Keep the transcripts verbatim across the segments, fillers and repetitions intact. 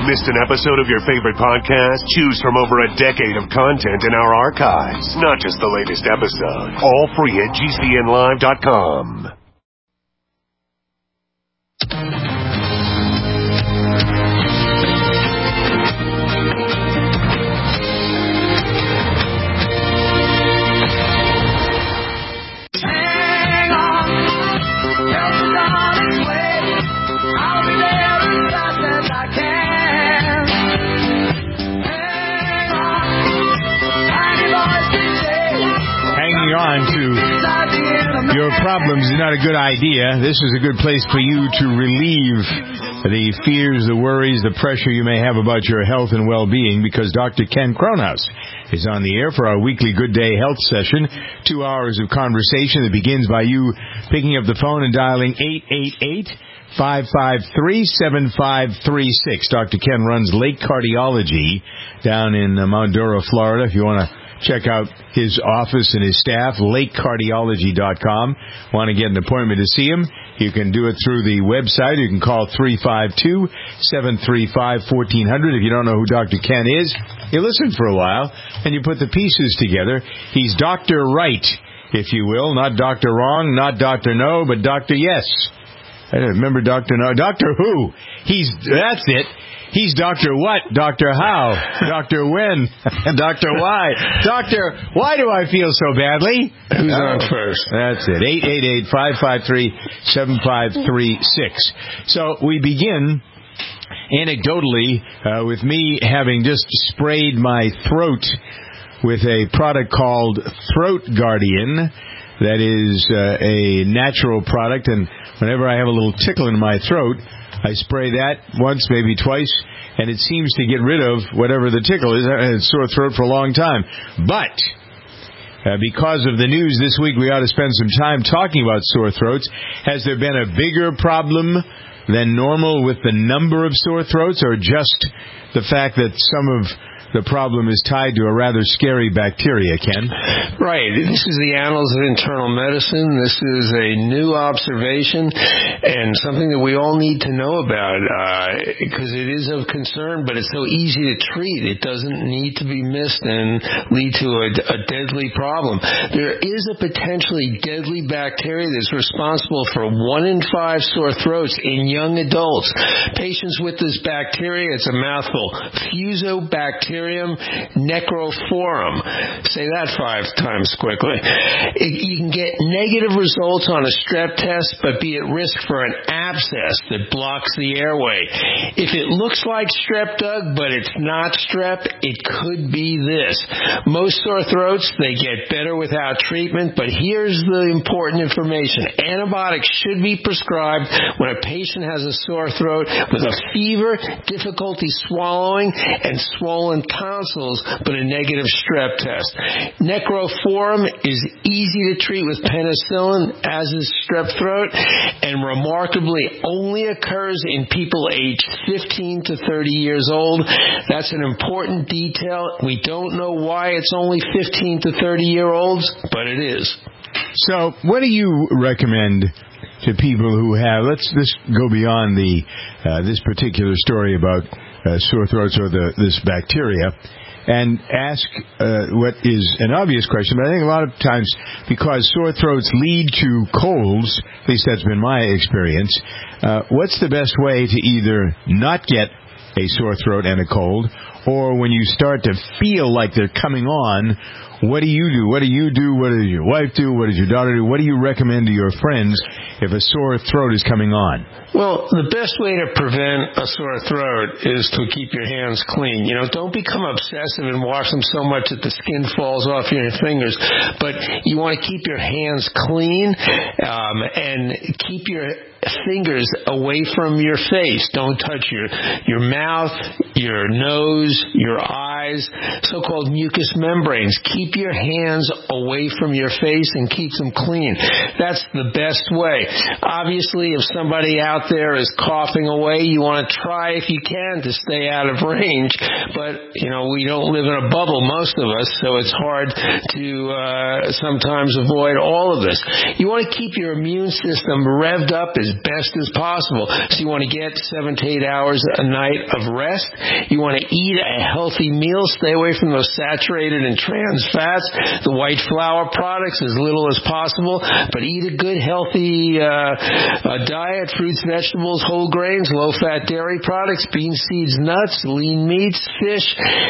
Missed an episode of your favorite podcast? Choose from over a decade of content in our archives, not just the latest episode. All free at G C N live dot com. On to your problems is not a good idea. This is a good place for you to relieve the fears, the worries, the pressure you may have about your health and well-being, because Doctor Ken Kronhaus is on the air for our weekly Good Day Health session. Two hours of conversation that begins by you picking up the phone and dialing eight eight eight, five five three, seven five three six. Doctor Ken runs Lake Cardiology down in uh, Mount Dora, Florida. If you want to check out his office and his staff, lake cardiology dot com. Want to get an appointment to see him? You can do it through the website. You can call three five two, seven three five, one four zero zero. If you don't know who Doctor Ken is, you listen for a while, and you put the pieces together. He's Doctor Right, if you will. Not Doctor Wrong, not Doctor No, but Doctor Yes. I don't remember Doctor No. Doctor Who. He's, that's it. He's Doctor What, Doctor How, Doctor When, and Doctor Why. Doctor, why do I feel so badly? Who's on first? That's it. eight eight eight, five five three, seven five three six. So we begin anecdotally uh, with me having just sprayed my throat with a product called Throat Guardian. That is uh, a natural product, and whenever I have a little tickle in my throat, I spray that once, maybe twice, and it seems to get rid of whatever the tickle is. I had a sore throat for a long time. But uh, because of the news this week, we ought to spend some time talking about sore throats. Has there been a bigger problem than normal with the number of sore throats, or just the fact that some of the problem is tied to a rather scary bacteria, Ken? Right. This is the Annals of Internal Medicine. This is a new observation and something that we all need to know about because uh, it is of concern, but it's so easy to treat. It doesn't need to be missed and lead to a, a deadly problem. There is a potentially deadly bacteria that's responsible for one in five sore throats in young adults. Patients with this bacteria, it's a mouthful, Fusobacterium necrophorum. Say that five times quickly. It, you can get negative results on a strep test, but be at risk for an abscess that blocks the airway. If it looks like strep, Doug, but it's not strep, it could be this. Most sore throats, they get better without treatment, but here's the important information. Antibiotics should be prescribed when a patient has a sore throat with a fever, difficulty swallowing, and swollen tonsils, but a negative strep test. Necrophorum is easy to treat with penicillin, as is strep throat, and remarkably only occurs in people aged fifteen to thirty years old. That's an important detail. We don't know why it's only fifteen to thirty year olds, but it is. So what do you recommend to people who have, let's just go beyond the uh, this particular story about uh, sore throats or the this bacteria, and ask uh, what is an obvious question, but I think a lot of times because sore throats lead to colds, at least that's been my experience, uh, what's the best way to either not get a sore throat and a cold, or when you start to feel like they're coming on, what do you do? What do you do? What does your wife do? What does your daughter do? What do you recommend to your friends if a sore throat is coming on? Well, the best way to prevent a sore throat is to keep your hands clean. You know, don't become obsessive and wash them so much that the skin falls off your fingers. But you want to keep your hands clean um, and keep your fingers away from your face. Don't touch your, your mouth, your nose, your eyes, so-called mucous membranes. Keep your hands away from your face and keep them clean. That's the best way. Obviously, if somebody out there is coughing away, you want to try, if you can, to stay out of range. But, you know, we don't live in a bubble, most of us, so it's hard to uh, sometimes avoid all of this. You want to keep your immune system revved up as best as possible. So you want to get seven to eight hours a night of rest. You want to eat a healthy meal. Stay away from those saturated and trans fats, the white flour products, as little as possible. But eat a good, healthy uh, uh, diet, fruits, vegetables, whole grains, low-fat dairy products, beans, seeds, nuts, lean meats, fish,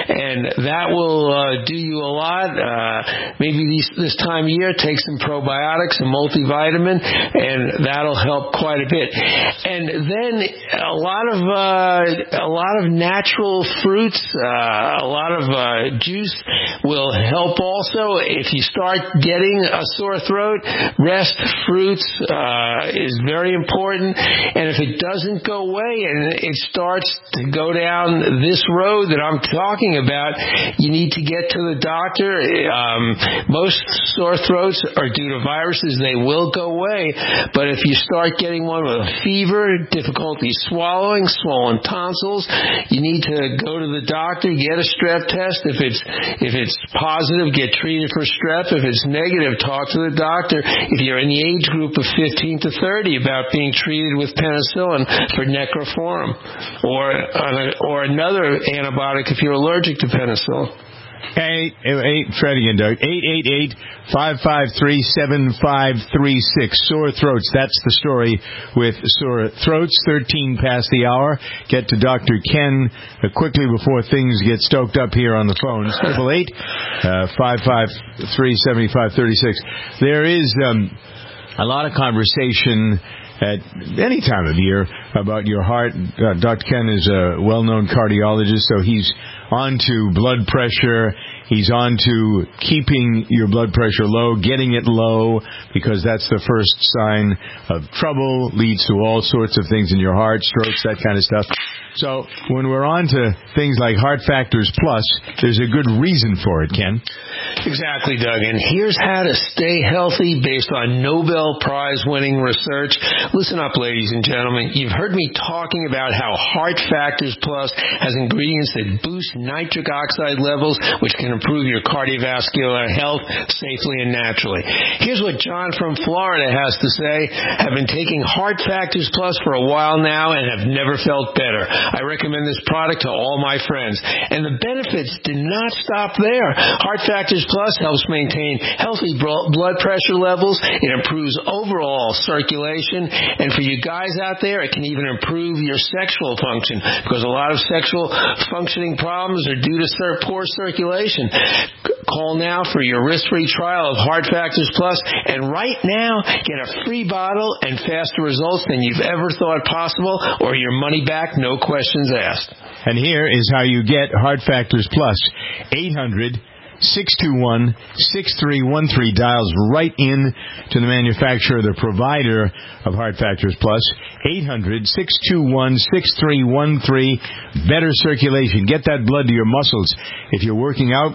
and that will uh, do you a lot. Uh, maybe these, this time of year, take some probiotics, a multivitamin, and that'll help quite a bit. And then a lot of uh, a lot of natural fruits, uh, a lot of uh, juice will help also. If you start getting a sore throat, rest, fruits uh, is very important. And if it doesn't go away and it starts to go down this road that I'm talking about, you need to get to the doctor. Um, most sore throats are due to viruses. They will go away. But if you start getting one with a fever, difficulty swallowing, swollen tonsils, you need to go to the doctor, get a strep test. If it's if it's positive, get treated for strep. If it's negative, talk to the doctor. If you're in the age group of fifteen to thirty, about being treated with penicillin for necrophorum, or or another antibiotic if you're allergic to penicillin. Eight, eight, Fred again, Doug. eight eight eight, five five three, seven five three six. Sore throats. That's the story with sore throats. thirteen past the hour. Get to Doctor Ken uh, quickly before things get stoked up here on the phones. eight eight eight, five five three, seven five three six. There is um, a lot of conversation at any time of year about your heart. Uh, Doctor Ken is a well-known cardiologist, so he's on to blood pressure. He's on to keeping your blood pressure low, getting it low, because that's the first sign of trouble, leads to all sorts of things in your heart, strokes, that kind of stuff. So when we're on to things like Heart Factors Plus, there's a good reason for it, Ken. Exactly, Doug. And here's how to stay healthy based on Nobel Prize-winning research. Listen up, ladies and gentlemen. You've heard me talking about how Heart Factors Plus has ingredients that boost nitric oxide levels, which can improve your cardiovascular health safely and naturally. Here's what John from Florida has to say. I've been taking Heart Factors Plus for a while now and have never felt better. I recommend this product to all my friends. And the benefits do not stop there. Heart Factors Plus helps maintain healthy blood pressure levels. It improves overall circulation. And for you guys out there, it can even improve your sexual function, because a lot of sexual functioning problems are due to poor circulation. Call now for your risk-free trial of Heart Factors Plus, and right now, get a free bottle and faster results than you've ever thought possible, or your money back, no questions asked. And here is how you get Heart Factors Plus. eight hundred, six two one, six three one three dials right in to the manufacturer, the provider of Heart Factors Plus. eight hundred, six two one, six three one three. Better circulation. Get that blood to your muscles. If you're working out,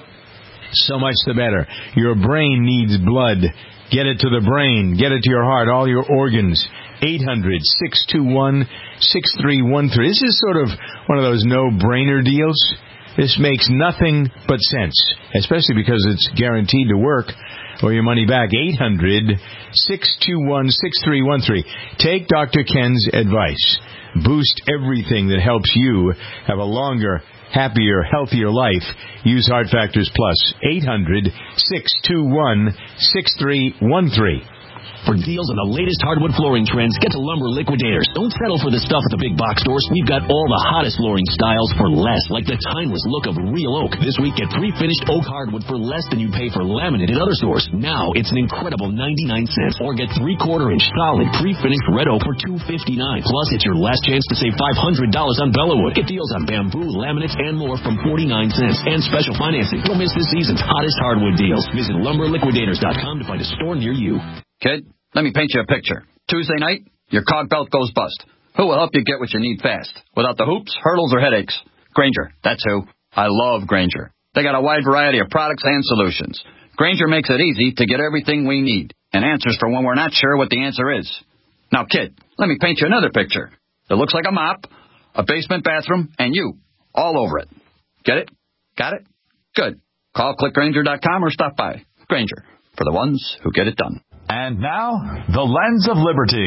so much the better. Your brain needs blood. Get it to the brain. Get it to your heart, all your organs. eight hundred, six two one, six three one three. This is sort of one of those no-brainer deals. This makes nothing but sense, especially because it's guaranteed to work or your money back. eight hundred, six two one, six three one three. Take Doctor Ken's advice. Boost everything that helps you have a longer, happier, healthier life. Use Heart Factors Plus. eight hundred, six two one, six three one three. For deals on the latest hardwood flooring trends, get to Lumber Liquidators. Don't settle for the stuff at the big box stores. We've got all the hottest flooring styles for less, like the timeless look of real oak. This week, get pre-finished oak hardwood for less than you pay for laminate at other stores. Now, it's an incredible ninety-nine cents. Or get three-quarter inch solid pre-finished red oak for two fifty-nine. Plus, it's your last chance to save five hundred dollars on Bellawood. Get deals on bamboo, laminates, and more from forty-nine cents. And special financing. Don't miss this season's hottest hardwood deals. Visit lumber liquidators dot com to find a store near you. Kid, let me paint you a picture. Tuesday night, your cog belt goes bust. Who will help you get what you need fast, without the hoops, hurdles, or headaches? Grainger, that's who. I love Grainger. They got a wide variety of products and solutions. Grainger makes it easy to get everything we need, and answers for when we're not sure what the answer is. Now, kid, let me paint you another picture. It looks like a mop, a basement bathroom, and you, all over it. Get it? Got it? Good. Call click grainger dot com or stop by. Grainger, for the ones who get it done. And now, The Lens of Liberty.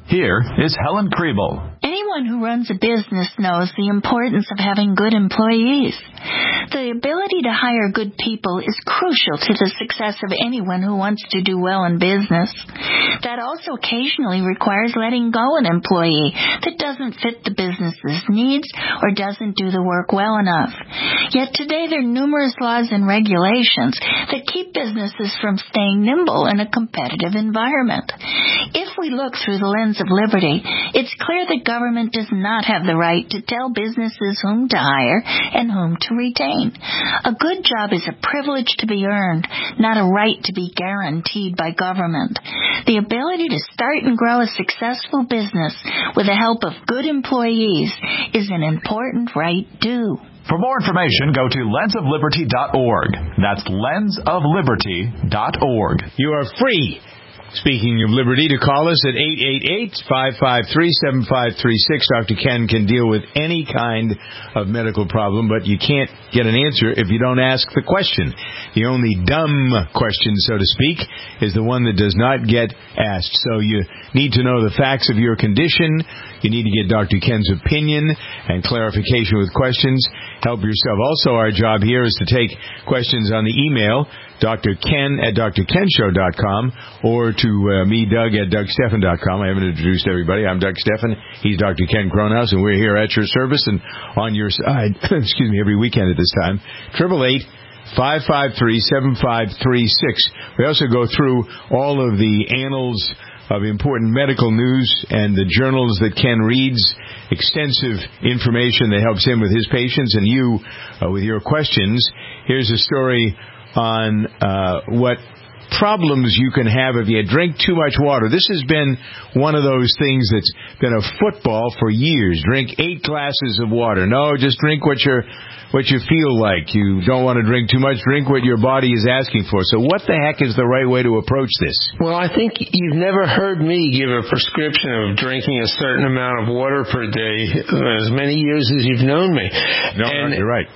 Here is Helen Kriebel. Anyone who runs a business knows the importance of having good employees. The ability to hire good people is crucial to the success of anyone who wants to do well in business. That also occasionally requires letting go an employee that doesn't fit the business's needs or doesn't do the work well enough. Yet today there are numerous laws and regulations that keep businesses from staying nimble in a competitive environment. If we look through the lens of liberty, it's clear that government does not have the right to tell businesses whom to hire and whom to retain. A good job is a privilege to be earned, not a right to be guaranteed by government. The ability to start and grow a successful business with the help of good employees is an important right due. For more information, go to lens of liberty dot org. That's lens of liberty dot org. You are free, speaking of liberty, to call us at eight eight eight, five five three, seven five three six. Doctor Ken can deal with any kind of medical problem, but you can't get an answer if you don't ask the question. The only dumb question, so to speak, is the one that does not get asked. So you need to know the facts of your condition. You need to get Doctor Ken's opinion and clarification with questions. Help yourself. Also, our job here is to take questions on the email, D R Ken at D R Ken Show dot com, or to uh, me, Doug, at Doug Stephan dot com. I haven't introduced everybody. I'm Doug Stephan. He's Doctor Ken Kronhaus, and we're here at your service and on your side, excuse me, every weekend at this time. Triple eight, five five three, seven five three six. We also go through all of the annals of important medical news and the journals that Ken reads, extensive information that helps him with his patients and you uh, with your questions. Here's a story on uh, what problems you can have if you drink too much water. This has been one of those things that's been a football for years. Drink eight glasses of water. No, just drink what you're what you feel like. You don't want to drink too much. Drink what your body is asking for. So what the heck is the right way to approach this? Well, I think you've never heard me give a prescription of drinking a certain amount of water per day as many years as you've known me. No, and no, you're right.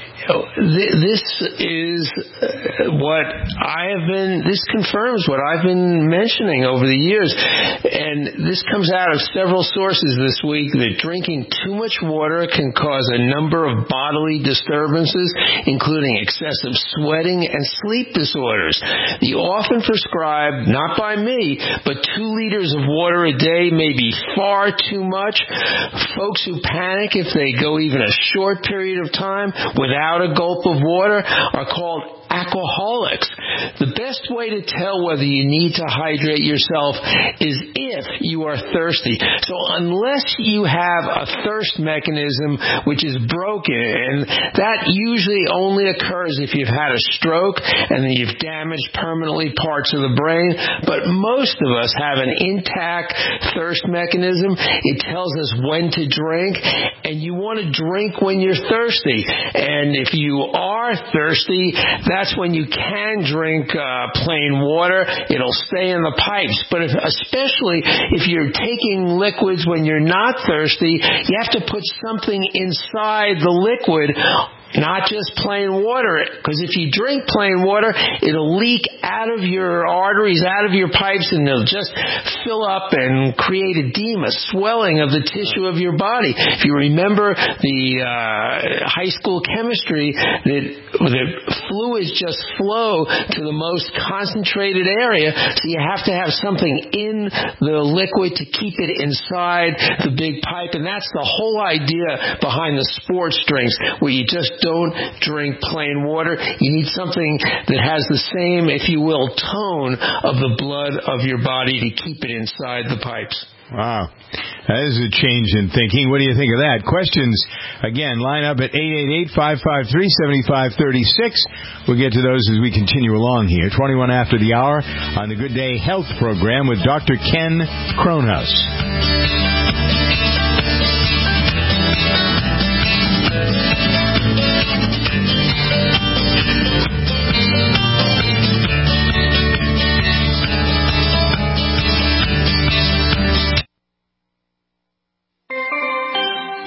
This is what I have been, this confirms what I've been mentioning over the years. And this comes out of several sources this week that drinking too much water can cause a number of bodily disturbances, including excessive sweating and sleep disorders. The often prescribed, not by me, but two liters of water a day may be far too much. Folks who panic if they go even a short period of time without a gulp of water are called aquaholics. The best way to tell whether you need to hydrate yourself is if you are thirsty. So unless you have a thirst mechanism which is broken, and that usually only occurs if you've had a stroke and then you've damaged permanently parts of the brain, but most of us have an intact thirst mechanism. It tells us when to drink, and you want to drink when you're thirsty. And if you are thirsty, that's when you can drink uh, plain water. It'll stay in the pipes. But if, especially if you're taking liquids when you're not thirsty, you have to put something inside the liquid, not just plain water. Because if you drink plain water, it'll leak out of your arteries, out of your pipes, and it'll just fill up and create edema, swelling of the tissue of your body. If you remember the uh, high school chemistry, that the fluids just flow to the most concentrated area, so you have to have something in the liquid to keep it inside the big pipe. And that's the whole idea behind the sports drinks, where you just don't drink plain water. You need something that has the same, if you will, tone of the blood of your body to keep it inside the pipes. Wow. That is a change in thinking. What do you think of that? Questions, again, line up at eight eight eight, five five three, seven five three six. We'll get to those as we continue along here. twenty-one after the hour on the Good Day Health program with Doctor Ken Kronhaus.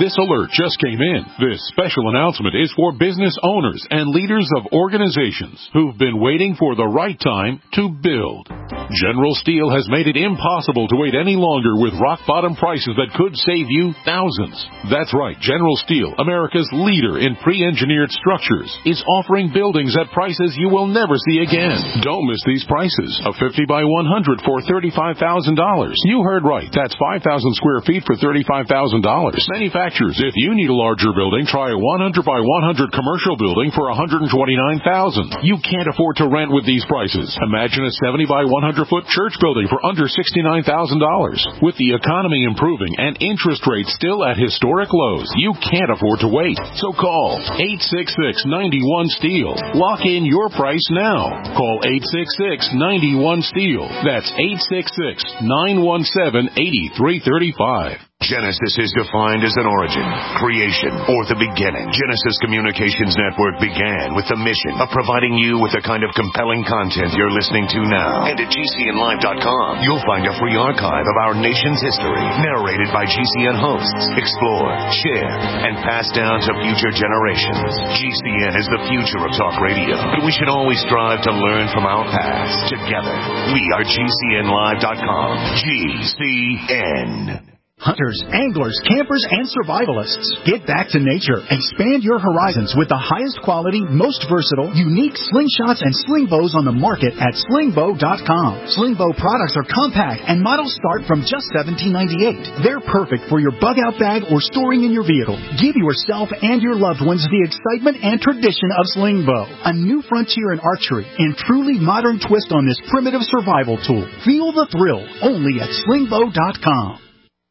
This alert just came in. This special announcement is for business owners and leaders of organizations who've been waiting for the right time to build. General Steel has made it impossible to wait any longer with rock-bottom prices that could save you thousands. That's right. General Steel, America's leader in pre-engineered structures, is offering buildings at prices you will never see again. Don't miss these prices. A fifty by one hundred for thirty-five thousand dollars. You heard right. That's five thousand square feet for thirty-five thousand dollars. Manufacturers, if you need a larger building, try a one hundred by one hundred commercial building for one hundred twenty-nine thousand dollars. You can't afford to rent with these prices. Imagine a seventy by one hundred foot church building for under sixty-nine thousand dollars. With the economy improving and interest rates still at historic lows, you can't afford to wait. So call eight six six, nine one, STEEL. Lock in your price now. Call eight six six, nine one, STEEL. That's eight six six, nine one seven, eight three three five. Genesis is defined as an origin, creation, or the beginning. Genesis Communications Network began with the mission of providing you with the kind of compelling content you're listening to now. And at G C N live dot com, you'll find a free archive of our nation's history, narrated by G C N hosts, explored, shared, and passed down to future generations. G C N is the future of talk radio, but we should always strive to learn from our past. Together, we are G C N live dot com. G C N. Hunters, anglers, campers, and survivalists. Get back to nature. Expand your horizons with the highest quality, most versatile, unique slingshots and sling bows on the market at sling bow dot com. Sling bow products are compact and models start from just seventeen ninety-eight. They're perfect for your bug-out bag or storing in your vehicle. Give yourself and your loved ones the excitement and tradition of sling bow. A new frontier in archery and truly modern twist on this primitive survival tool. Feel the thrill only at sling bow dot com.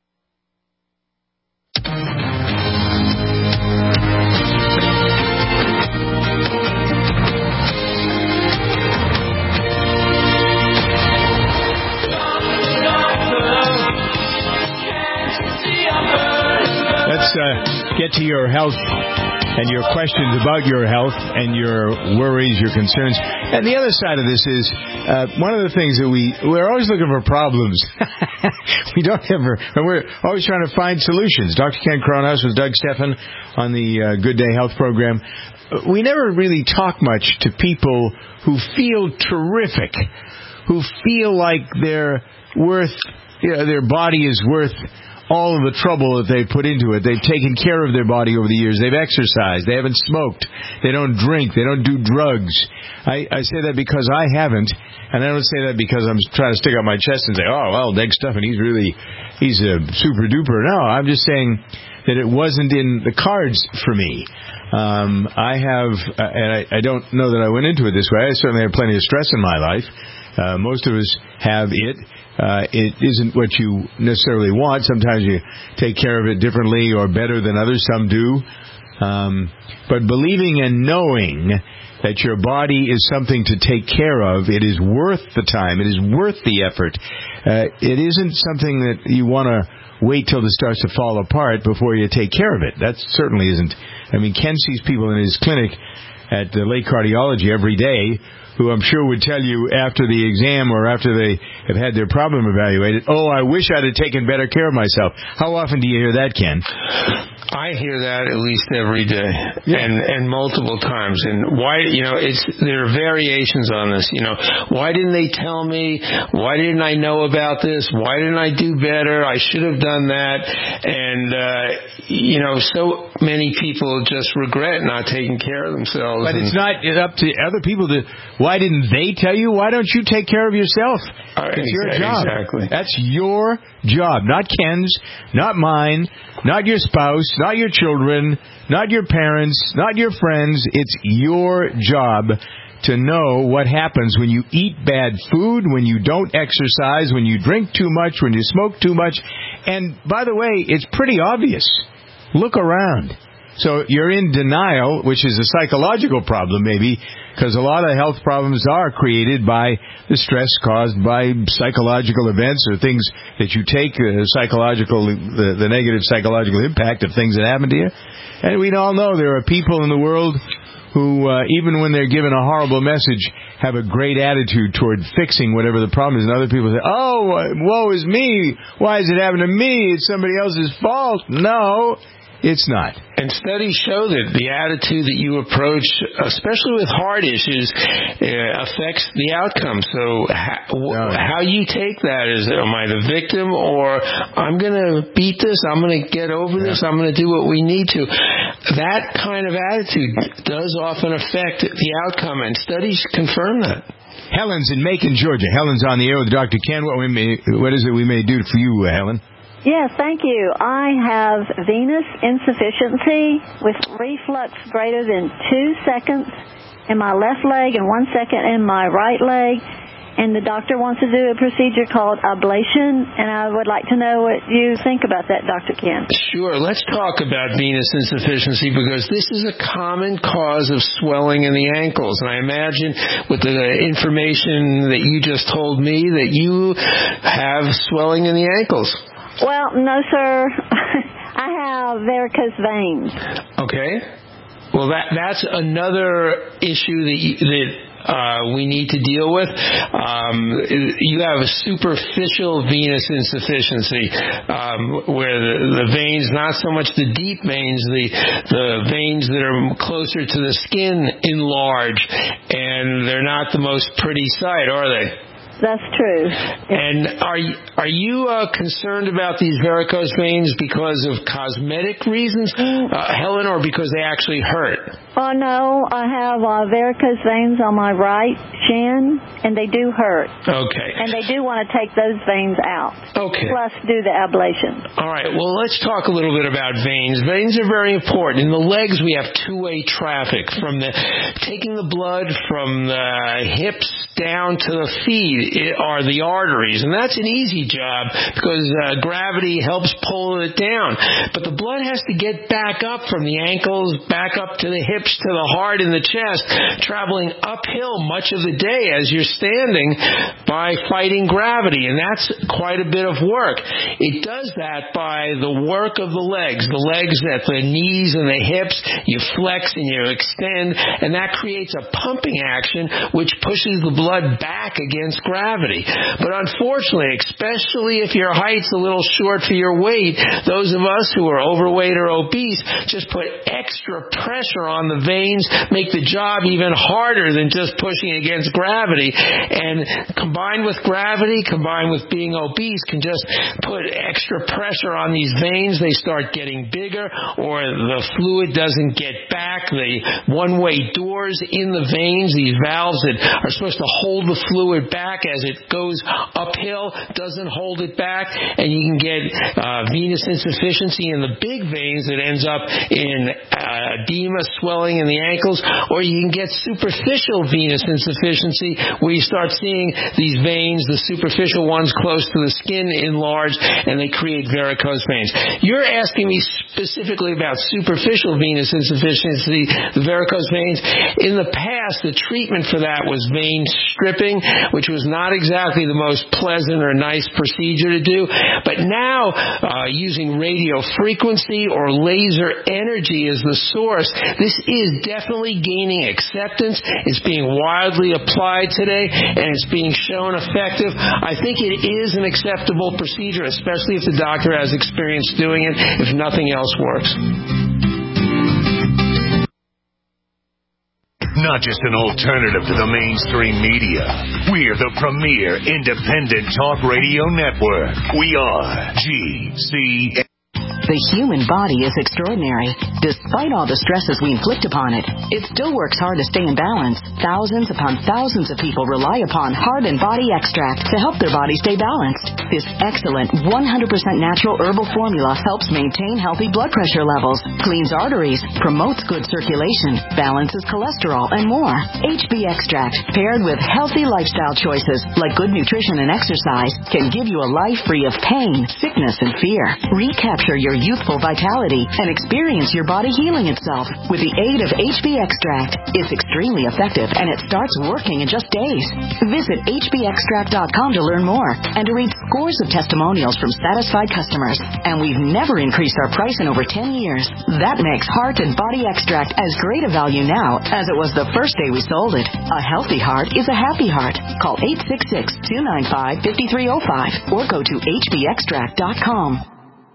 Let's uh, get to your health and your questions about your health and your worries, your concerns. And the other side of this is uh, one of the things that we, we're always looking for problems. We don't ever, and we're always trying to find solutions. Doctor Ken Cronhaus with Doug Stephan on the uh, Good Day Health program. We never really talk much to people who feel terrific, who feel like they're worth, you know, their body is worth all of the trouble that they've put into it. They've taken care of their body over the years. They've exercised. They haven't smoked. They don't drink. They don't do drugs. I, I say that because I haven't, and I don't say that because I'm trying to stick out my chest and say, oh, well, Doug Stephan, he's really, he's a super duper. No, I'm just saying that it wasn't in the cards for me. Um, I have, uh, and I, I don't know that I went into it this way. I certainly have plenty of stress in my life. Uh, most of us have it. Uh, it isn't what you necessarily want. Sometimes you take care of it differently or better than others. Some do. Um, but believing and knowing that your body is something to take care of, it is worth the time. It is worth the effort. Uh, it isn't something that you want to wait till it starts to fall apart before you take care of it. That certainly isn't. I mean, Ken sees people in his clinic at the Lake Cardiology every day who I'm sure would tell you after the exam or after they have had their problem evaluated, oh, I wish I'd have taken better care of myself. How often do you hear that, Ken? I hear that at least every day, yeah. and and multiple times. And why, you know, it's there are variations on this. You know, why didn't they tell me? Why didn't I know about this? Why didn't I do better? I should have done that. And uh, you know, so many people just regret not taking care of themselves. But it's not up to other people to. Why didn't they tell you? Why don't you take care of yourself? Uh, it's exactly, your job. Exactly. That's your job, not Ken's, not mine, not your spouse, not your children, not your parents, not your friends. It's your job to know what happens when you eat bad food, when you don't exercise, when you drink too much, when you smoke too much. And, by the way, it's pretty obvious. Look around. So you're in denial, which is a psychological problem maybe, because a lot of health problems are created by the stress caused by psychological events or things that you take, uh, psychological, the, the negative psychological impact of things that happen to you. And we all know there are people in the world who, uh, even when they're given a horrible message, have a great attitude toward fixing whatever the problem is. And other people say, oh, woe is me. Why does it happen to me? It's somebody else's fault. No. It's not. And studies show that the attitude that you approach, especially with heart issues, uh, affects the outcome. So how, oh. how you take that is, am I the victim, or I'm going to beat this, I'm going to get over yeah. this, I'm going to do what we need to. That kind of attitude does often affect the outcome, and studies confirm that. Helen's in Macon, Georgia. Helen's on the air with Doctor Ken. What, we may, what is it we may do for you, Helen? Yes, thank you. I have venous insufficiency with reflux greater than two seconds in my left leg and one second in my right leg. And the doctor wants to do a procedure called ablation, and I would like to know what you think about that, Doctor Ken. Sure. Let's talk about venous insufficiency, because this is a common cause of swelling in the ankles. And I imagine with the information that you just told me that you have swelling in the ankles. Well, no, sir. I have varicose veins. Okay. Well, that that's another issue that you, that uh, we need to deal with. Um, you have a superficial venous insufficiency, um, where the, the veins, not so much the deep veins, the the veins that are closer to the skin enlarge, and they're not the most pretty sight, are they? That's true. And are you, are you uh, concerned about these varicose veins because of cosmetic reasons, uh, Helen, or because they actually hurt? Oh, no. I have uh, varicose veins on my right shin, and they do hurt. Okay. And they do want to take those veins out. Okay. Plus do the ablation. All right. Well, let's talk a little bit about veins. Veins are very important. In the legs, we have two-way traffic from the taking the blood from the hips down to the feet. It are the arteries, and that's an easy job because uh, gravity helps pull it down. But the blood has to get back up from the ankles, back up to the hips, to the heart and the chest, traveling uphill much of the day as you're standing by fighting gravity, and that's quite a bit of work. It does that by the work of the legs. The legs at the knees and the hips, you flex and you extend, and that creates a pumping action which pushes the blood back against gravity. Gravity. But unfortunately, especially if your height's a little short for your weight, those of us who are overweight or obese just put extra pressure on the veins, make the job even harder than just pushing against gravity. And combined with gravity, combined with being obese, can just put extra pressure on these veins. They start getting bigger, or the fluid doesn't get back. The one-way doors in the veins, these valves that are supposed to hold the fluid back as it goes uphill, doesn't hold it back, and you can get uh, venous insufficiency in the big veins that ends up in uh, edema, swelling in the ankles, or you can get superficial venous insufficiency where you start seeing these veins, the superficial ones close to the skin, enlarge, and they create varicose veins. You're asking me specifically about superficial venous insufficiency, the varicose veins. In the past, the treatment for that was vein stripping, which was not exactly the most pleasant or nice procedure to do. But now, uh, using radio frequency or laser energy as the source, this is definitely gaining acceptance. It's being widely applied today, and it's being shown effective. I think it is an acceptable procedure, especially if the doctor has experience doing it, if nothing else works. Not just an alternative to the mainstream media. We're the premier independent talk radio network. We are G C N. The human body is extraordinary. Despite all the stresses we inflict upon it, it still works hard to stay in balance. Thousands upon thousands of people rely upon Heart and Body Extract to help their body stay balanced. This excellent one hundred percent natural herbal formula helps maintain healthy blood pressure levels, cleans arteries, promotes good circulation, balances cholesterol, and more. H B Extract, paired with healthy lifestyle choices like good nutrition and exercise, can give you a life free of pain, sickness, and fear. Recapture your youthful vitality and experience your body healing itself with the aid of H B Extract. It's extremely effective, and it starts working in just days. Visit H B extract dot com to learn more and to read scores of testimonials from satisfied customers. And we've never increased our price in over ten years. That makes Heart and Body Extract as great a value now as it was the first day we sold it. A healthy heart is a happy heart. Call eight six six, two nine five, five three zero five or go to H B extract dot com.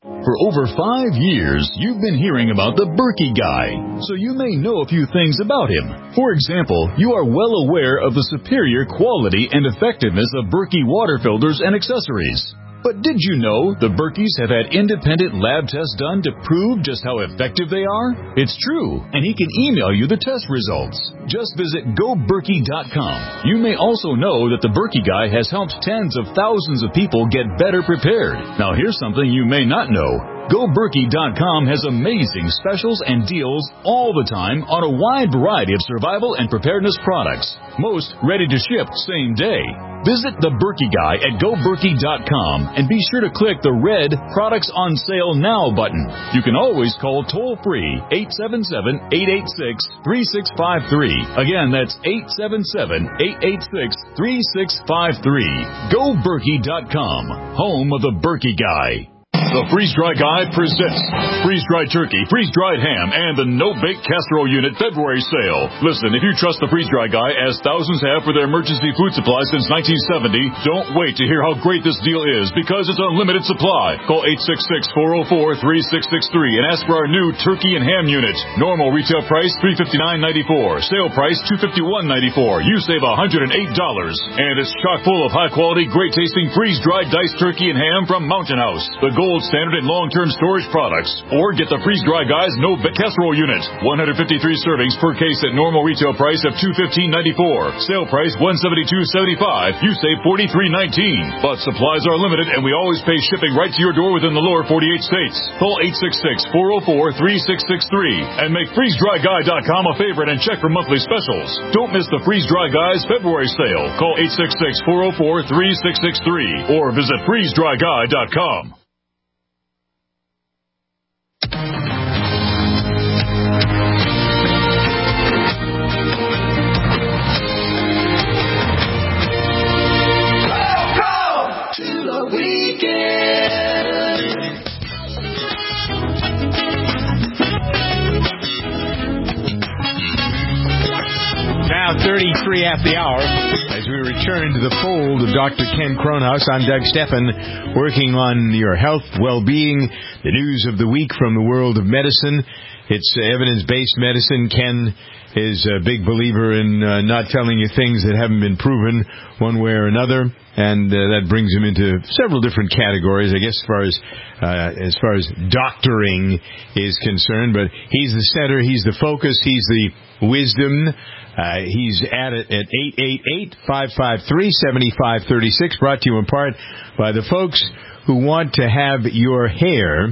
For over five years, you've been hearing about the Berkey Guy, so you may know a few things about him. For example, you are well aware of the superior quality and effectiveness of Berkey water filters and accessories. But did you know the Berkeys have had independent lab tests done to prove just how effective they are? It's true, and he can email you the test results. Just visit go berkey dot com. You may also know that the Berkey Guy has helped tens of thousands of people get better prepared. Now here's something you may not know. go berkey dot com has amazing specials and deals all the time on a wide variety of survival and preparedness products. Most ready to ship same day. Visit the Berkey Guy at go berkey dot com and be sure to click the red Products on Sale Now button. You can always call toll-free eight seven seven, eight eight six, three six five three. Again, that's eight seven seven, eight eight six, three six five three. go berkey dot com, home of the Berkey Guy. The Freeze Dry Guy presents freeze-dried turkey, freeze-dried ham, and the no-bake casserole unit February sale. Listen, if you trust the Freeze Dry Guy, as thousands have for their emergency food supply since nineteen seventy, don't wait to hear how great this deal is, because it's unlimited supply. Call eight six six, four oh four, three six six three and ask for our new turkey and ham unit. Normal retail price three hundred fifty-nine dollars and ninety-four cents. Sale price two hundred fifty-one dollars and ninety-four cents. You save one hundred eight dollars. And it's chock full of high-quality, great-tasting freeze-dried diced turkey and ham from Mountain House, the gold standard in long-term storage products. Or get the Freeze Dry Guy's no bake casserole unit. one hundred fifty-three servings per case at normal retail price of two hundred fifteen dollars and ninety-four cents. Sale price one hundred seventy-two dollars and seventy-five cents. You save forty-three dollars and nineteen cents. But supplies are limited, and we always pay shipping right to your door within the lower forty-eight states. Call eight six six, four oh four, three six six three and make freeze dry guy dot com a favorite and check for monthly specials. Don't miss the Freeze Dry Guy's February sale. Call eight six six, four oh four, three six six three or visit freeze dry guy dot com. Now thirty-three after the hour, as we return to the fold of Doctor Ken Kronhaus. I'm Doug Steffen, working on your health, well-being, the news of the week from the world of medicine. It's uh, evidence-based medicine. Ken is a big believer in uh, not telling you things that haven't been proven one way or another, and uh, that brings him into several different categories, I guess, as far as uh, as far as doctoring is concerned. But he's the center, he's the focus, he's the wisdom. Uh, he's at it at eight eight eight, five five three, seven five three six, brought to you in part by the folks who want to have your hair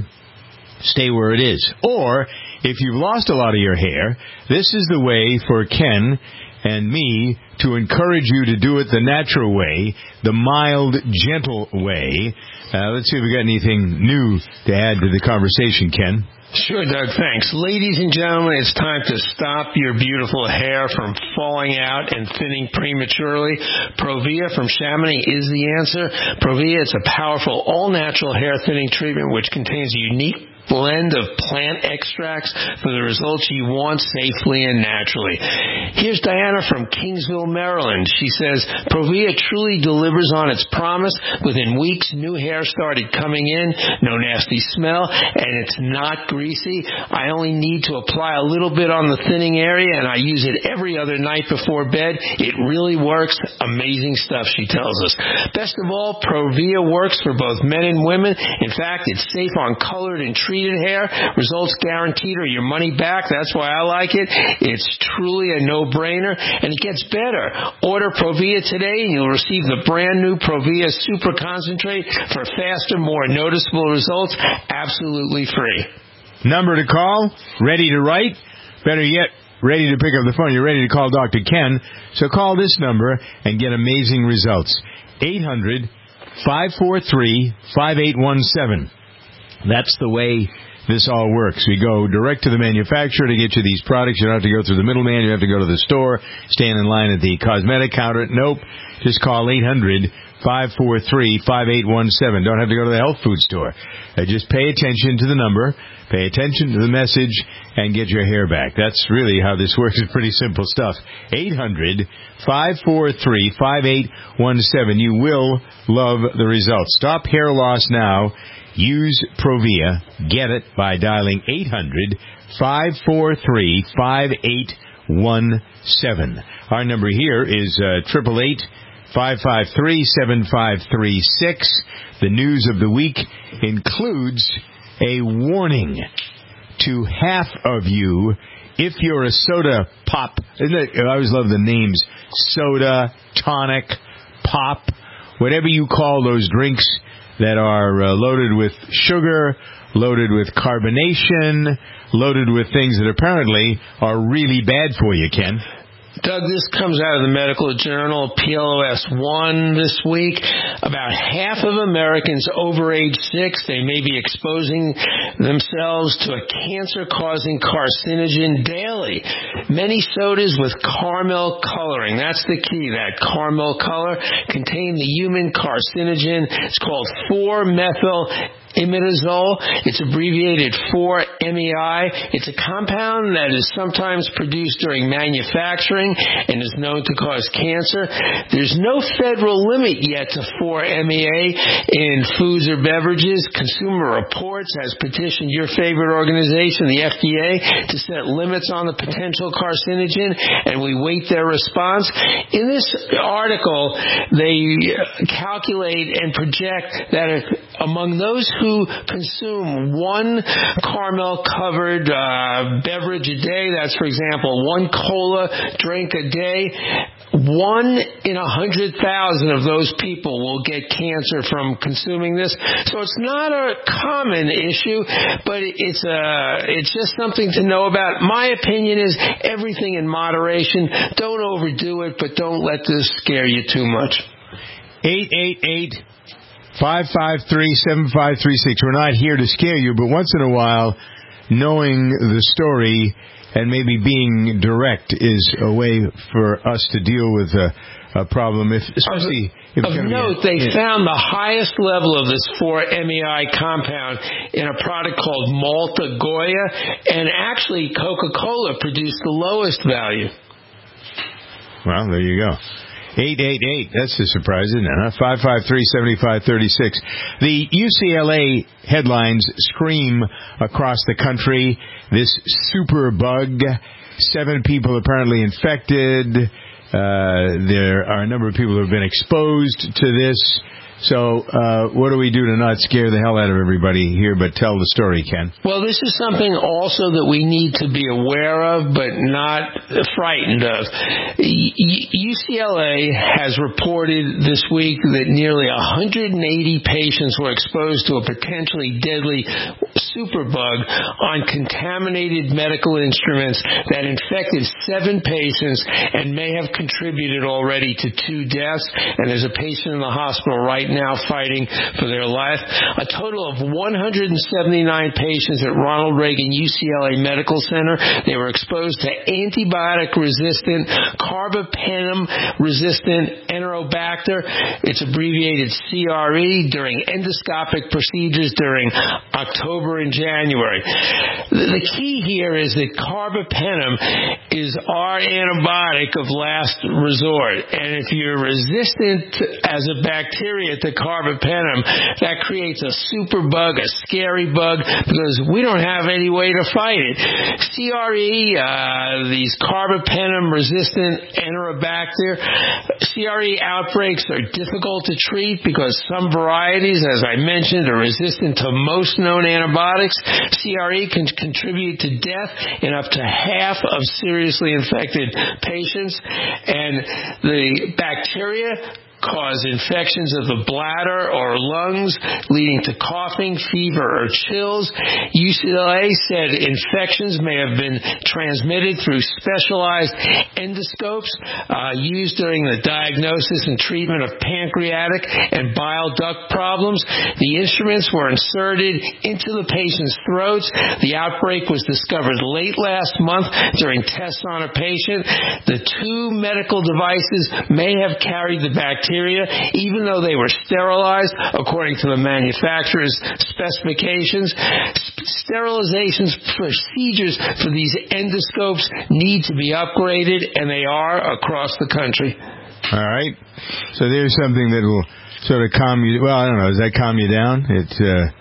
stay where it is. Or, if you've lost a lot of your hair, this is the way for Ken and me to encourage you to do it the natural way, the mild, gentle way. Uh, let's see if we got anything new to add to the conversation, Ken. Sure, Doug, thanks. Ladies and gentlemen, it's time to stop your beautiful hair from falling out and thinning prematurely. Provia from Chamonix is the answer. Provia is a powerful, all-natural hair thinning treatment which contains a unique blend of plant extracts for the results you want safely and naturally. Here's Diana from Kingsville, Maryland. She says, Provia truly delivers on its promise. Within weeks, new hair started coming in, no nasty smell, and it's not greasy. I only need to apply a little bit on the thinning area, and I use it every other night before bed. It really works. Amazing stuff, she tells us. Best of all, Provia works for both men and women. In fact, it's safe on colored and treated hair. Results guaranteed or your money back. That's why I like it. It's truly a no-brainer, and it gets better. Order Provia today, and you'll receive the brand new Provia Super Concentrate for faster, more noticeable results, absolutely free. Number to call, ready to write, better yet, ready to pick up the phone. You're ready to call Doctor Ken, so call this number and get amazing results. eight hundred, five four three, five eight one seven. That's the way this all works. We go direct to the manufacturer to get you these products. You don't have to go through the middleman. You don't have to go to the store, stand in line at the cosmetic counter. Nope. Just call eight hundred, five four three, five eight one seven. Don't have to go to the health food store. Uh, just pay attention to the number, pay attention to the message, and get your hair back. That's really how this works. It's pretty simple stuff. eight hundred, five four three, five eight one seven. You will love the results. Stop hair loss now. Use Provia. Get it by dialing eight hundred, five four three, five eight one seven. Our number here is eight eight eight, five five three, seven five three six. The news of the week includes a warning to half of you if you're a soda pop. Isn't it, I always love the names. Soda, tonic, pop, whatever you call those drinks that are uh, loaded with sugar, loaded with carbonation, loaded with things that apparently are really bad for you, Ken. Doug, this comes out of the Medical Journal, P L O S one this week. About half of Americans over age six, they may be exposing themselves to a cancer-causing carcinogen daily. Many sodas with caramel coloring, that's the key, that caramel color, contain the human carcinogen. It's called four methyl imidazole. It's abbreviated four M E I. It's a compound that is sometimes produced during manufacturing and is known to cause cancer. There's no federal limit yet to four M E A in foods or beverages. Consumer Reports has petitioned your favorite organization, the F D A, to set limits on the potential carcinogen, and we wait their response. In this article, they calculate and project that among those who consume one caramel-covered uh, beverage a day, that's, for example, one cola drink a day, one in a hundred thousand of those people will get cancer from consuming this. So it's not a common issue, but it's a, it's just something to know about. My opinion is everything in moderation. Don't overdo it, but don't let this scare you too much. eight eight eight, five five three, seven five three six. We're not here to scare you, but once in a while, knowing the story and maybe being direct is a way for us to deal with a, a problem. If, especially if of note, they yeah. found the highest level of this four M E I compound in a product called Malta Goya, and actually Coca-Cola produced the lowest value. Well, there you go. eight eight eight, that's a surprise, isn't it? Huh? five five three, seven five three six. The U C L A headlines scream across the country. This super bug, seven people apparently infected. Uh, there are a number of people who have been exposed to this. So uh, what do we do to not scare the hell out of everybody here, but tell the story, Ken? Well, this is something also that we need to be aware of, but not frightened of. U C L A has reported this week that nearly one hundred eighty patients were exposed to a potentially deadly superbug on contaminated medical instruments that infected seven patients and may have contributed already to two deaths. And there's a patient in the hospital right now fighting for their life. A total of one hundred seventy-nine patients at Ronald Reagan U C L A Medical Center. They were exposed to antibiotic-resistant, carbapenem-resistant Enterobacter. It's abbreviated C R E during endoscopic procedures during October and January. The key here is that carbapenem is our antibiotic of last resort. And if you're resistant as a bacteria to carbapenem, that creates a super bug, a scary bug, because we don't have any way to fight it. C R E, uh, these carbapenem-resistant Enterobacter, C R E outbreaks are difficult to treat because some varieties, as I mentioned, are resistant to most known antibiotics. C R E can contribute to death in up to half of seriously infected patients, and the bacteria cause infections of the bladder or lungs, leading to coughing, fever, or chills. U C L A said infections may have been transmitted through specialized endoscopes uh, used during the diagnosis and treatment of pancreatic and bile duct problems. The instruments were inserted into the patient's throats. The outbreak was discovered late last month during tests on a patient. The two medical devices may have carried the bacteria, even though they were sterilized according to the manufacturer's specifications. Sterilization procedures for these endoscopes need to be upgraded, and they are across the country. All right. So there's something that will sort of calm you. Well, I don't know. Does that calm you down? It, uh,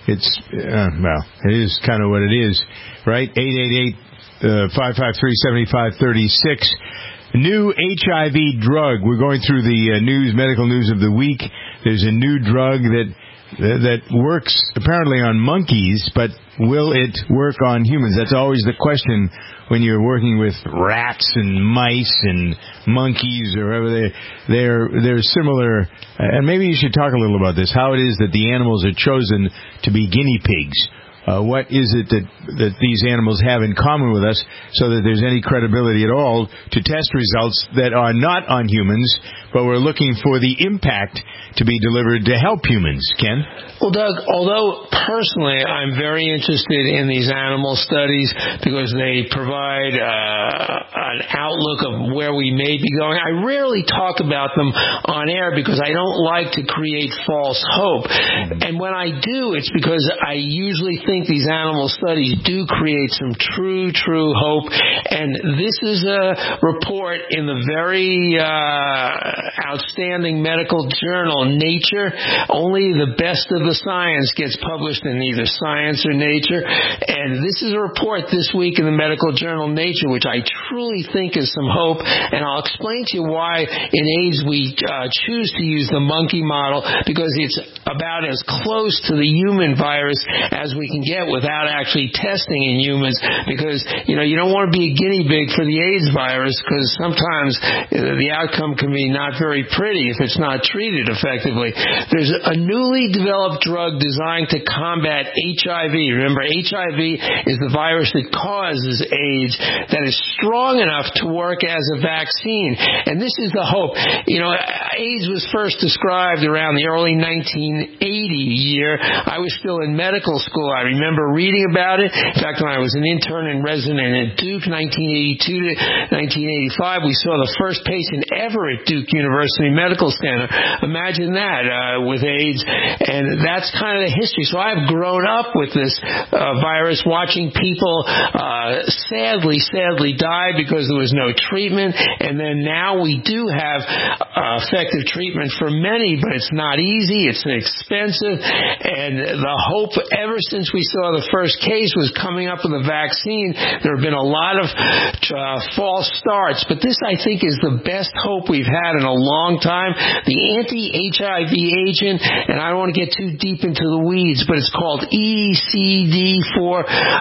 it's, uh, well, it is kind of what it is, right? eight eight eight, five five three, seven five three six. New H I V drug. We're going through the uh, news, medical news of the week. There's a new drug that that works apparently on monkeys, but will it work on humans? That's always the question when you're working with rats and mice and monkeys or whatever. They, they're, they're similar. And maybe you should talk a little about this, how it is that the animals are chosen to be guinea pigs. Uh, what is it that, that these animals have in common with us so that there's any credibility at all to test results that are not on humans, but we're looking for the impact to be delivered to help humans? Ken? Well, Doug, although personally I'm very interested in these animal studies because they provide uh, an outlook of where we may be going, I rarely talk about them on air because I don't like to create false hope. And when I do, it's because I usually think these animal studies do create some true, true hope. And this is a report in the very uh, outstanding medical journal, Nature. Only the best of the science gets published in either Science or Nature. And this is a report this week in the medical journal, Nature, which I truly think is some hope. And I'll explain to you why in AIDS we uh, choose to use the monkey model, because it's about as close to the human virus as we can get without actually testing in humans, because, you know, you don't want to be a guinea pig for the AIDS virus, because sometimes the outcome can be not very pretty if it's not treated effectively. There's a newly developed drug designed to combat H I V. Remember, H I V is the virus that causes AIDS, that is strong enough to work as a vaccine. And this is the hope. You know, AIDS was first described around the early nineteen eighty year. I was still in medical school. I remember reading about it. In fact, when I was an intern and resident at Duke, nineteen eighty-two to nineteen eighty-five, we saw the first patient ever at Duke University Medical Center. Imagine that, uh, with AIDS. And that's kind of the history. So I've grown up with this uh, virus, watching people uh, sadly, sadly die because there was no treatment. And then now we do have uh, effective treatment for many, but it's not easy. It's expensive. And the hope ever since we saw the first case was coming up with a vaccine. There have been a lot of uh, false starts, but this, I think, is the best hope we've had in a long time. The anti-H I V agent, and I don't want to get too deep into the weeds, but it's called E C D four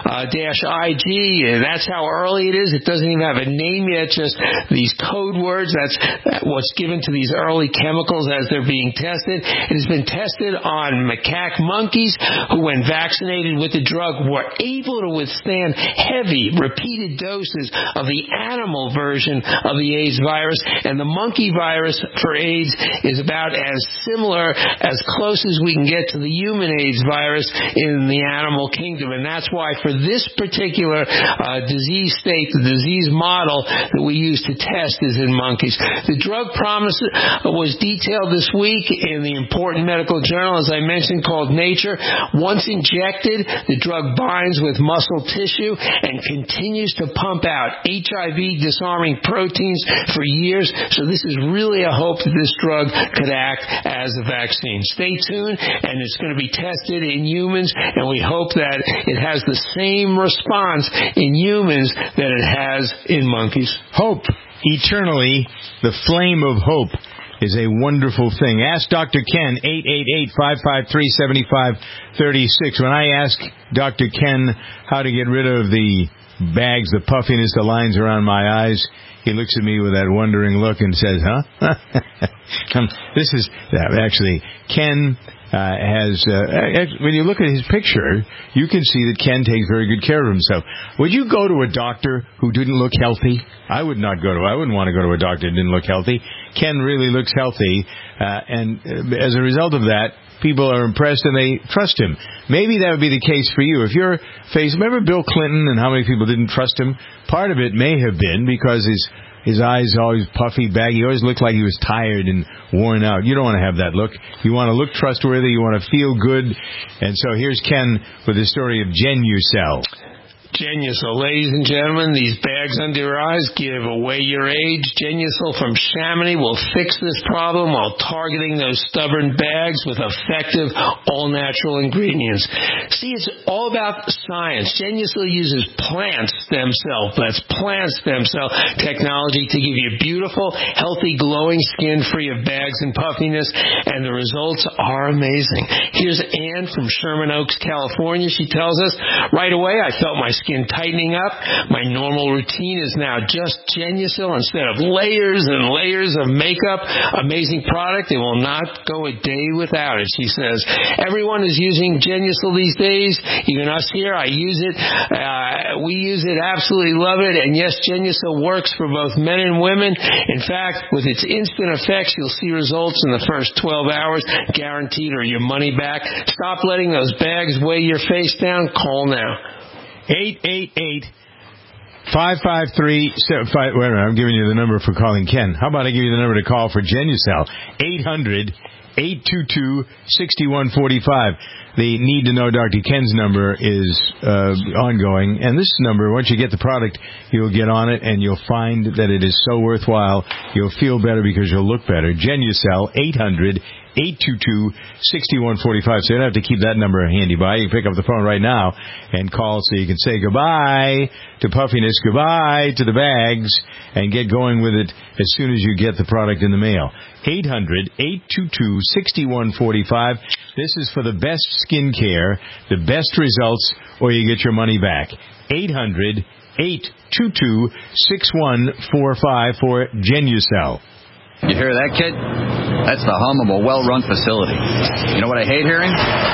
I G. That's how early it is. It doesn't even have a name yet, just these code words. That's what's given to these early chemicals as they're being tested. It has been tested on macaque monkeys who, when vaccinated with the drug, were able to withstand heavy, repeated doses of the animal version of the AIDS virus. And the monkey virus for AIDS is about as similar, as close as we can get to the human AIDS virus in the animal kingdom. And that's why for this particular uh, disease state, the disease model that we use to test is in monkeys. The drug promise was detailed this week in the important medical journal, as I mentioned, called Nature. Once injected, the drug binds with muscle tissue and continues to pump out H I V disarming proteins for years. So this is really a hope that this drug could act as a vaccine. Stay tuned, and it's going to be tested in humans, and we hope that it has the same response in humans that it has in monkeys. Hope. Eternally, the flame of hope is a wonderful thing. Ask Doctor Ken, eight eight eight, five five three, seven five three six. When I ask Doctor Ken how to get rid of the bags, the puffiness, the lines around my eyes, he looks at me with that wondering look and says, huh? um, this is, uh, actually, Ken uh, has, uh, when you look at his picture, you can see that Ken takes very good care of himself. Would you go to a doctor who didn't look healthy? I would not go to, I wouldn't want to go to a doctor who didn't look healthy. Ken really looks healthy, uh, and uh, as a result of that, people are impressed and they trust him. Maybe that would be the case for you. If you're faced, remember Bill Clinton and how many people didn't trust him? Part of it may have been because his his eyes always puffy, baggy. He always looked like he was tired and worn out. You don't want to have that look. You want to look trustworthy. You want to feel good. And so here's Ken with the story of Genucell. Genucel. Ladies and gentlemen, these bags under your eyes give away your age. Genucel from Chamonix will fix this problem while targeting those stubborn bags with effective, all-natural ingredients. See, it's all about science. Genucel uses plant stem cell, that's plant stem cell technology to give you beautiful, healthy, glowing skin free of bags and puffiness, and the results are amazing. Here's Ann from Sherman Oaks, California. She tells us, right away I felt my skin tightening up. My normal routine is now just Genucel instead of layers and layers of makeup. Amazing product. It will not go a day without it, she says. Everyone is using Genucel these days. Even us here, I use it. Uh, we use it, absolutely love it. And yes, Genucel works for both men and women. In fact, with its instant effects, you'll see results in the first twelve hours, guaranteed, or your money back. Stop letting those bags weigh your face down. Call now. eight eight eight, five five three, seven five. Wait a minute, I'm giving you the number for calling Ken. How about I give you the number to call for Genucel? eight hundred, eight two two, six one four five. The Need to Know Doctor Ken's number is uh, ongoing, and this number, once you get the product, you'll get on it, and you'll find that it is so worthwhile. You'll feel better because you'll look better. Genucel, eight hundred, eight two two, six one four five. So you don't have to keep that number handy by. You can pick up the phone right now and call so you can say goodbye to puffiness, goodbye to the bags, and get going with it as soon as you get the product in the mail. eight hundred, eight two two, six one four five. This is for the best skin care, the best results, or you get your money back. eight hundred, eight two two, six one four five for Genucel. You hear that, kid? That's the hum of a well-run facility. You know what I hate hearing?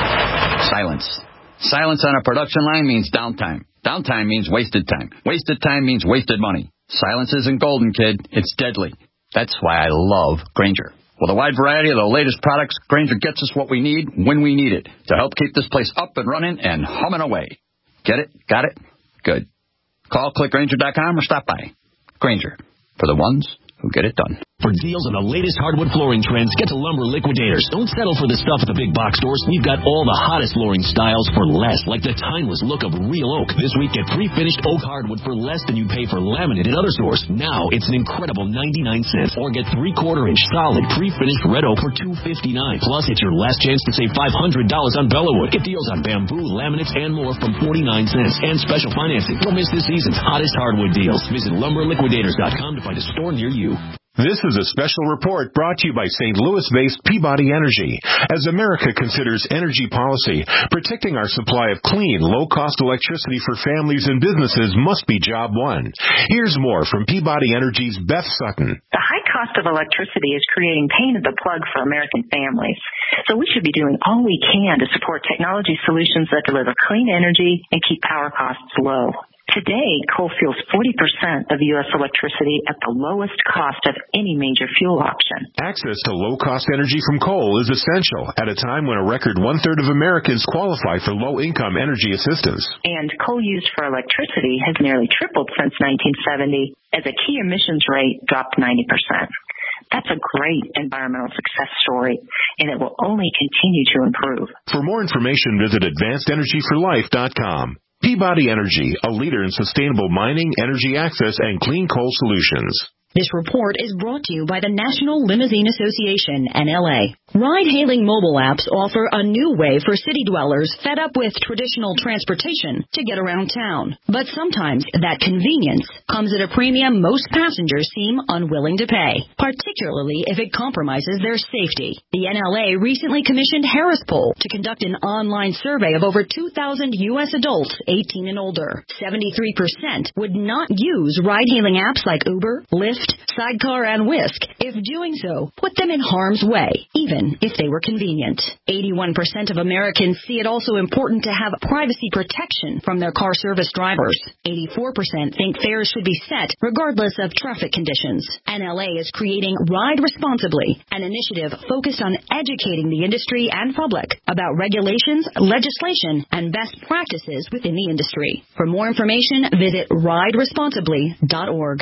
Silence. Silence on a production line means downtime. Downtime means wasted time. Wasted time means wasted money. Silence isn't golden, kid. It's deadly. That's why I love Grainger. With a wide variety of the latest products, Grainger gets us what we need when we need it to help keep this place up and running and humming away. Get it? Got it? Good. Call click grainger dot com or stop by. Grainger, for the ones who get it done. For deals on the latest hardwood flooring trends, get to Lumber Liquidators. Don't settle for the stuff at the big box stores. We've got all the hottest flooring styles for less, like the timeless look of real oak. This week, get pre-finished oak hardwood for less than you pay for laminate at other stores. Now, it's an incredible ninety-nine cents. Or get three-quarter inch solid pre-finished red oak for two fifty-nine. Plus, it's your last chance to save five hundred dollars on Bellawood. Get deals on bamboo, laminates, and more from forty-nine cents. And special financing. Don't miss this season's hottest hardwood deals. Visit lumber liquidators dot com to find a store near you. This is a special report brought to you by Saint Louis-based Peabody Energy. As America considers energy policy, protecting our supply of clean, low-cost electricity for families and businesses must be job one. Here's more from Peabody Energy's Beth Sutton. The high cost of electricity is creating pain at the plug for American families. So we should be doing all we can to support technology solutions that deliver clean energy and keep power costs low. Today, coal fuels forty percent of U S electricity at the lowest cost of any major fuel option. Access to low-cost energy from coal is essential at a time when a record one-third of Americans qualify for low-income energy assistance. And coal used for electricity has nearly tripled since nineteen seventy as a key emissions rate dropped ninety percent. That's a great environmental success story, and it will only continue to improve. For more information, visit advanced energy for life dot com. Peabody Energy, a leader in sustainable mining, energy access, and clean coal solutions. This report is brought to you by the National Limousine Association, N L A. Ride-hailing mobile apps offer a new way for city dwellers fed up with traditional transportation to get around town. But sometimes that convenience comes at a premium most passengers seem unwilling to pay, particularly if it compromises their safety. The N L A recently commissioned Harris Poll to conduct an online survey of over two thousand U S adults eighteen and older. seventy-three percent would not use ride-hailing apps like Uber, Lyft, Sidecar, and Whisk if doing so put them in harm's way, even if they were convenient. eighty-one percent of Americans see it also important to have privacy protection from their car service drivers. eighty-four percent think fares should be set regardless of traffic conditions. N L A is creating Ride Responsibly, an initiative focused on educating the industry and public about regulations, legislation, and best practices within the industry. For more information, visit ride responsibly dot org.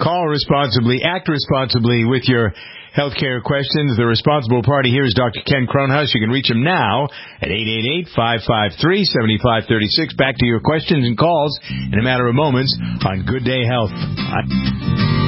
Call responsibly, act responsibly with your healthcare questions. The responsible party here is Doctor Ken Kronhaus. You can reach him now at eight eight eight, five five three, seven five three six. Back to your questions and calls in a matter of moments on Good Day Health. I-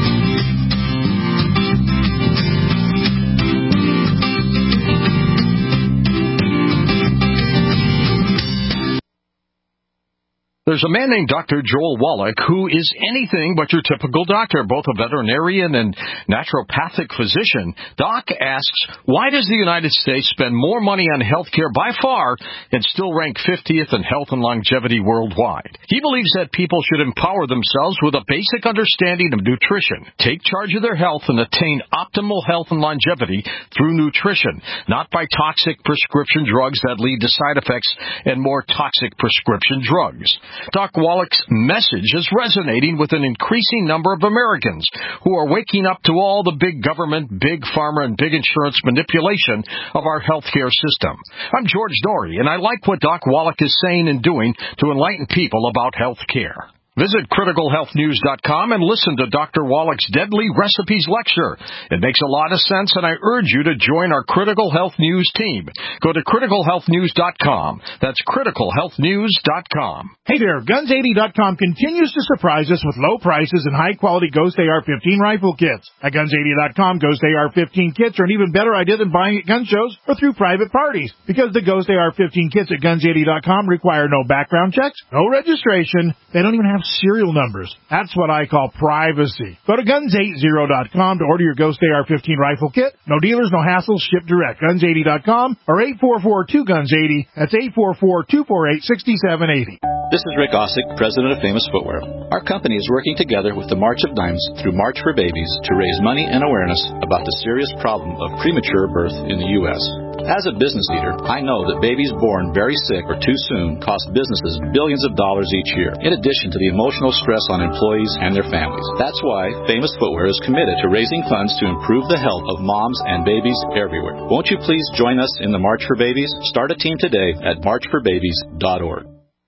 There's a man named Doctor Joel Wallach who is anything but your typical doctor, both a veterinarian and naturopathic physician. Doc asks, why does the United States spend more money on health care by far and still rank fiftieth in health and longevity worldwide? He believes that people should empower themselves with a basic understanding of nutrition, take charge of their health, and attain optimal health and longevity through nutrition, not by toxic prescription drugs that lead to side effects and more toxic prescription drugs. Doc Wallach's message is resonating with an increasing number of Americans who are waking up to all the big government, big pharma, and big insurance manipulation of our healthcare system. I'm George Dory, and I like what Doc Wallach is saying and doing to enlighten people about health care. Visit critical health news dot com and listen to Doctor Wallach's Deadly Recipes lecture. It makes a lot of sense, and I urge you to join our Critical Health News team. Go to critical health news dot com. That's critical health news dot com. Hey there, guns eighty dot com continues to surprise us with low prices and high-quality Ghost A R fifteen rifle kits. At guns eighty dot com, Ghost A R fifteen kits are an even better idea than buying at gun shows or through private parties, because the Ghost A R fifteen kits at guns eighty dot com require no background checks, no registration. They don't even have serial numbers. That's what I call privacy. Go to guns eighty dot com to order your Ghost A R fifteen rifle kit. No dealers, no hassles, ship direct. guns eighty dot com or eight four four two guns eighty. That's eight four four two four eight six seven eight zero. This is Rick Ossick, president of Famous Footwear. Our company is working together with the March of Dimes through March for Babies to raise money and awareness about the serious problem of premature birth in the U S As a business leader, I know that babies born very sick or too soon cost businesses billions of dollars each year, in addition to the emotional stress on employees and their families. That's why Famous Footwear is committed to raising funds to improve the health of moms and babies everywhere. Won't you please join us in the March for Babies? Start a team today at march for babies dot org.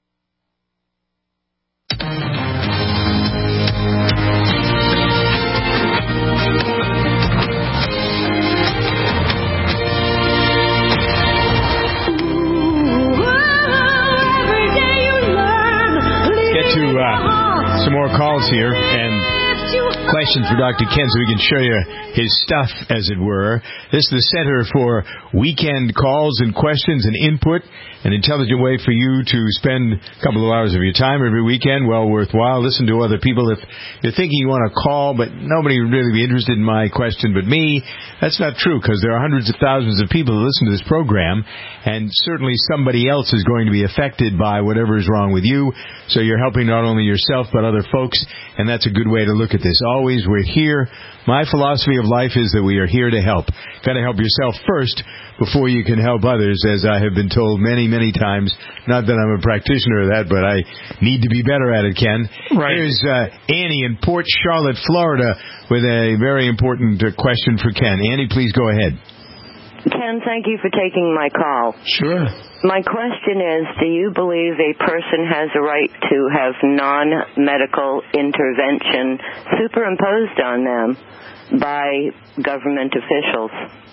Uh, some more calls here and questions for Doctor Ken so we can show you his stuff, as it were. This is the Center for Weekend Calls and Questions and Input, an intelligent way for you to spend a couple of hours of your time every weekend, well worthwhile. Listen to other people. If you're thinking you want to call, but nobody would really be interested in my question but me, that's not true, because there are hundreds of thousands of people who listen to this program, and certainly somebody else is going to be affected by whatever is wrong with you. So you're helping not only yourself but other folks, and that's a good way to look at this. Always, we're here. My philosophy of life is that we are here to help. Got to help yourself first before you can help others, as I have been told many, many times. Not that I'm a practitioner of that, but I need to be better at it, Ken. Right. Here's uh, Annie in Port Charlotte, Florida, with a very important uh, question for Ken. Annie, please go ahead. Ken, thank you for taking my call. Sure. My question is, do you believe a person has a right to have non-medical intervention superimposed on them by government officials?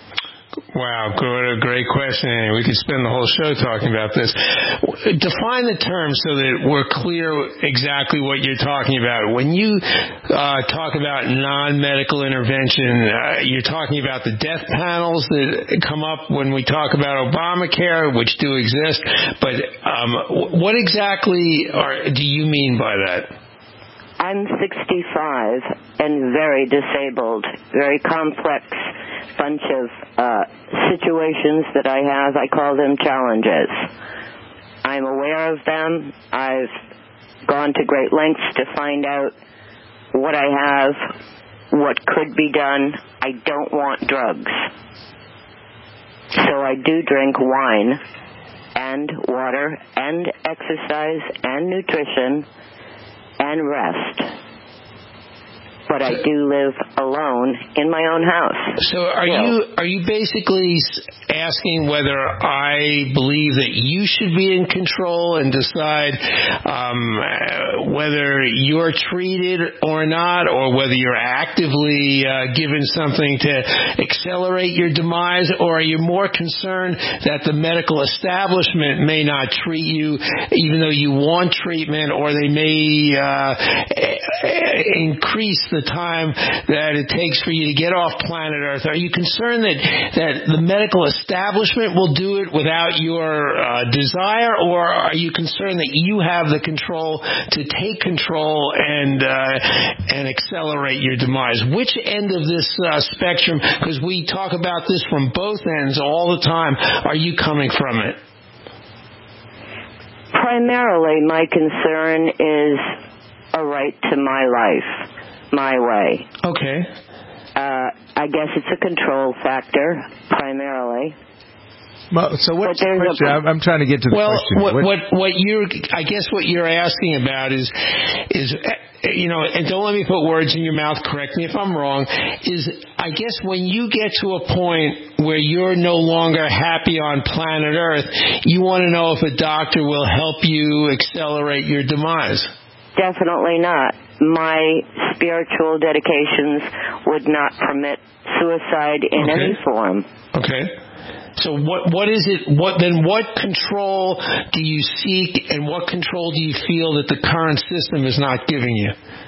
Wow, good, a great question, Annie. We could spend the whole show talking about this. Define the term so that we're clear exactly what you're talking about. When you uh, talk about non-medical intervention, uh, you're talking about the death panels that come up when we talk about Obamacare, which do exist. But um, what exactly are, do you mean by that? I'm sixty-five and very disabled, very complex bunch of uh, situations that I have. I call them challenges. I'm aware of them. I've gone to great lengths to find out what I have, what could be done. I don't want drugs. So I do drink wine and water and exercise and nutrition and rest. but I do live alone in my own house. So are yeah. you are you basically asking whether I believe that you should be in control and decide um, whether you're treated or not, or whether you're actively uh, given something to accelerate your demise, or are you more concerned that the medical establishment may not treat you even though you want treatment, or they may uh, increase the time that it takes for you to get off planet Earth? Are you concerned that, that the medical establishment will do it without your uh, desire, or are you concerned that you have the control to take control and uh, and accelerate your demise? Which end of this uh, spectrum, because we talk about this from both ends all the time, are you coming from it? Primarily, my concern is a right to my life, my way. Okay. Uh, I guess it's a control factor, primarily. Well, so what's the question? A, I'm trying to get to the well, question. What, what, what you're, I guess what you're asking about is, is, you know, and don't let me put words in your mouth, correct me if I'm wrong, is I guess when you get to a point where you're no longer happy on planet Earth, you want to know if a doctor will help you accelerate your demise. Definitely not. My spiritual dedications would not permit suicide in okay. any form. Okay. So what what is it? What then? What control do you seek, and what control do you feel that the current system is not giving you?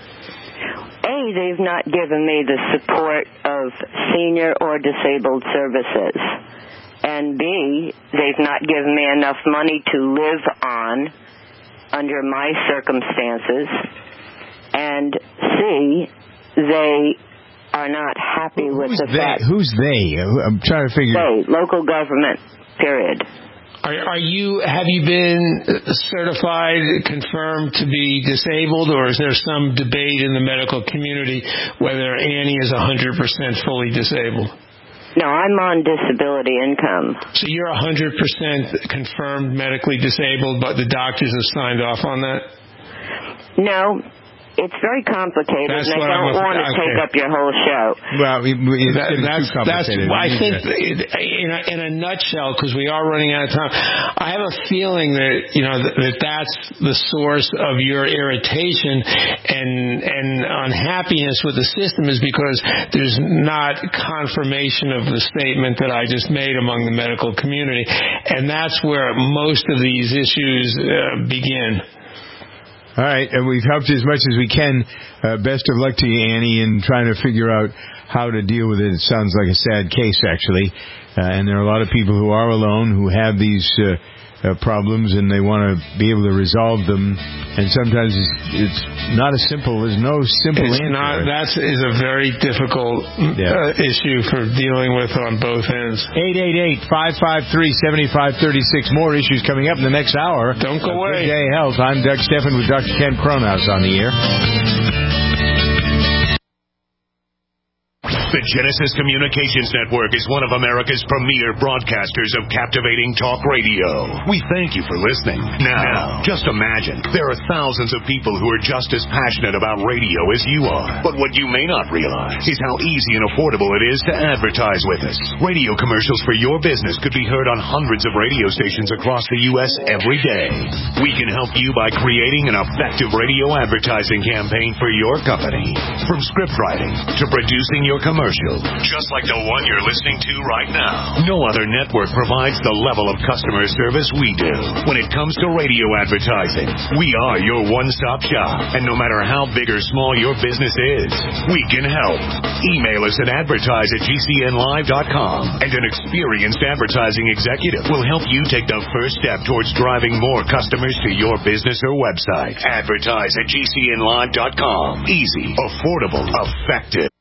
A, they've not given me the support of senior or disabled services, and B, they've not given me enough money to live on under my circumstances, and C, they are not happy with Who's the they? fact. Who's they? I'm trying to figure. They, local government, period. Are, are you? Have you been certified, confirmed to be disabled, or is there some debate in the medical community whether Annie is one hundred percent fully disabled? No, I'm on disability income. So you're one hundred percent confirmed medically disabled, but the doctors have signed off on that? No. It's very complicated, that's and I don't want to okay. take up your whole show. Well, it's that, that's, too complicated. That's, I think, in a, in a nutshell, because we are running out of time, I have a feeling that, you know, that, that that's the source of your irritation and, and unhappiness with the system, is because there's not confirmation of the statement that I just made among the medical community. And that's where most of these issues uh, begin. All right, and we've helped you as much as we can. Uh, best of luck to you, Annie, in trying to figure out how to deal with it. It sounds like a sad case, actually. Uh, and there are a lot of people who are alone who have these uh, uh, problems, and they want to be able to resolve them. And sometimes it's, it's not as simple. There's no simple it's answer. Not, that is a very difficult yeah. uh, issue for dealing with on both ends. eight eight eight, five five three, seven five three six. More issues coming up in the next hour. Don't go away. Good Day Health. I'm Doug Steffen with Doctor Ken Cronhaus on the air. The Genesis Communications Network is one of America's premier broadcasters of captivating talk radio. We thank you for listening. Now, just imagine, there are thousands of people who are just as passionate about radio as you are. But what you may not realize is how easy and affordable it is to advertise with us. Radio commercials for your business could be heard on hundreds of radio stations across the U S every day. We can help you by creating an effective radio advertising campaign for your company. From script writing to producing your commercial, just like the one you're listening to right now. No other network provides the level of customer service we do. When it comes to radio advertising, we are your one-stop shop. And no matter how big or small your business is, we can help. Email us at advertise at G C N live dot com, and an experienced advertising executive will help you take the first step towards driving more customers to your business or website. Advertise at G C N live dot com. Easy, affordable, effective.